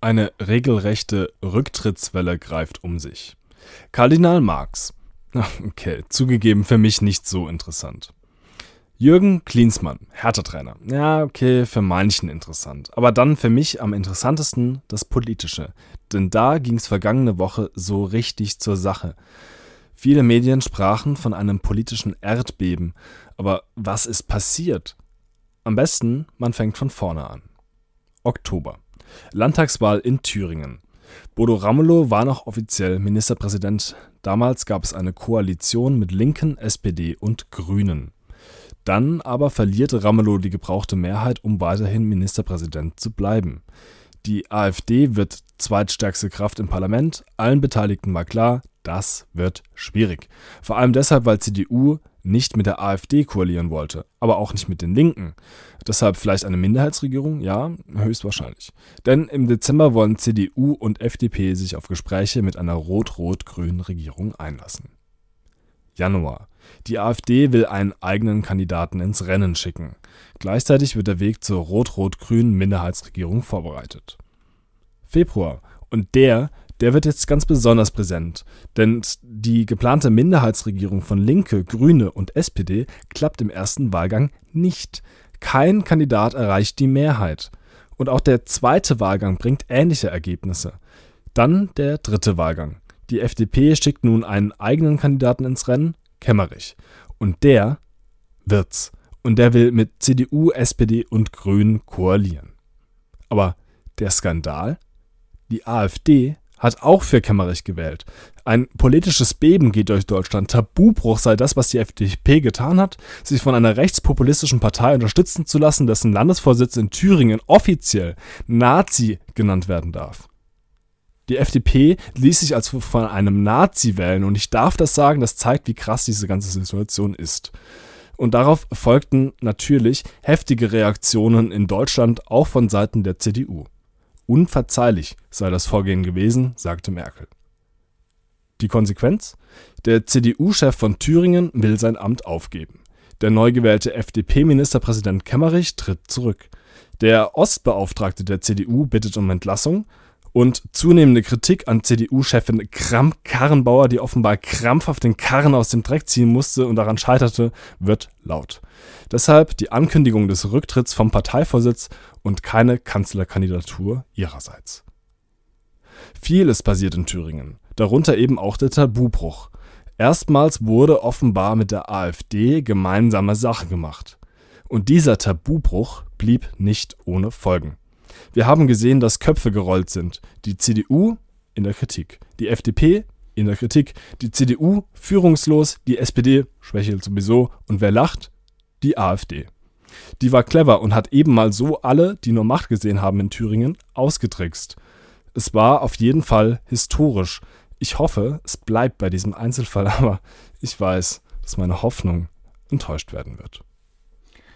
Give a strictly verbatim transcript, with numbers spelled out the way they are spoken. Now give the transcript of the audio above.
Eine regelrechte Rücktrittswelle greift um sich. Kardinal Marx. Okay, zugegeben für mich nicht so interessant. Jürgen Klinsmann, Hertha-Trainer. Ja, okay, für manchen interessant. Aber dann für mich am interessantesten das Politische. Denn da ging es vergangene Woche so richtig zur Sache. Viele Medien sprachen von einem politischen Erdbeben. Aber was ist passiert? Am besten, man fängt von vorne an. Oktober. Landtagswahl in Thüringen. Bodo Ramelow war noch offiziell Ministerpräsident. Damals gab es eine Koalition mit Linken, S P D und Grünen. Dann aber verlierte Ramelow die gebrauchte Mehrheit, um weiterhin Ministerpräsident zu bleiben. Die AfD wird zweitstärkste Kraft im Parlament. Allen Beteiligten war klar, das wird schwierig. Vor allem deshalb, weil C D U nicht mit der AfD koalieren wollte, aber auch nicht mit den Linken. Deshalb vielleicht eine Minderheitsregierung? Ja, höchstwahrscheinlich. Denn im Dezember wollen C D U und F D P sich auf Gespräche mit einer rot-rot-grünen Regierung einlassen. Januar. Die AfD will einen eigenen Kandidaten ins Rennen schicken. Gleichzeitig wird der Weg zur rot-rot-grünen Minderheitsregierung vorbereitet. Februar. Und der, der wird jetzt ganz besonders präsent, denn die geplante Minderheitsregierung von Linke, Grüne und S P D klappt im ersten Wahlgang nicht. Kein Kandidat erreicht die Mehrheit. Und auch der zweite Wahlgang bringt ähnliche Ergebnisse. Dann der dritte Wahlgang. Die F D P schickt nun einen eigenen Kandidaten ins Rennen, Kemmerich. Und der wird's. Und der will mit C D U, S P D und Grünen koalieren. Aber der Skandal? Die AfD hat auch für Kemmerich gewählt. Ein politisches Beben geht durch Deutschland. Tabubruch sei das, was die F D P getan hat, sich von einer rechtspopulistischen Partei unterstützen zu lassen, dessen Landesvorsitz in Thüringen offiziell Nazi genannt werden darf. Die F D P ließ sich als von einem Nazi wählen und ich darf das sagen, das zeigt, wie krass diese ganze Situation ist. Und darauf folgten natürlich heftige Reaktionen in Deutschland, auch von Seiten der C D U. Unverzeihlich sei das Vorgehen gewesen, sagte Merkel. Die Konsequenz? Der C D U-Chef von Thüringen will sein Amt aufgeben. Der neu gewählte F D P-Ministerpräsident Kemmerich tritt zurück. Der Ostbeauftragte der C D U bittet um Entlassung und zunehmende Kritik an C D U-Chefin Kramp-Karrenbauer, die offenbar krampfhaft den Karren aus dem Dreck ziehen musste und daran scheiterte, wird laut. Deshalb die Ankündigung des Rücktritts vom Parteivorsitz und keine Kanzlerkandidatur ihrerseits. Vieles passiert in Thüringen, darunter eben auch der Tabubruch. Erstmals wurde offenbar mit der AfD gemeinsame Sache gemacht. Und dieser Tabubruch blieb nicht ohne Folgen. Wir haben gesehen, dass Köpfe gerollt sind. Die C D U in der Kritik, die F D P in der Kritik, die C D U führungslos, die S P D schwächelt sowieso und wer lacht? Die AfD. Die war clever und hat eben mal so alle, die nur Macht gesehen haben in Thüringen, ausgetrickst. Es war auf jeden Fall historisch. Ich hoffe, es bleibt bei diesem Einzelfall, aber ich weiß, dass meine Hoffnung enttäuscht werden wird.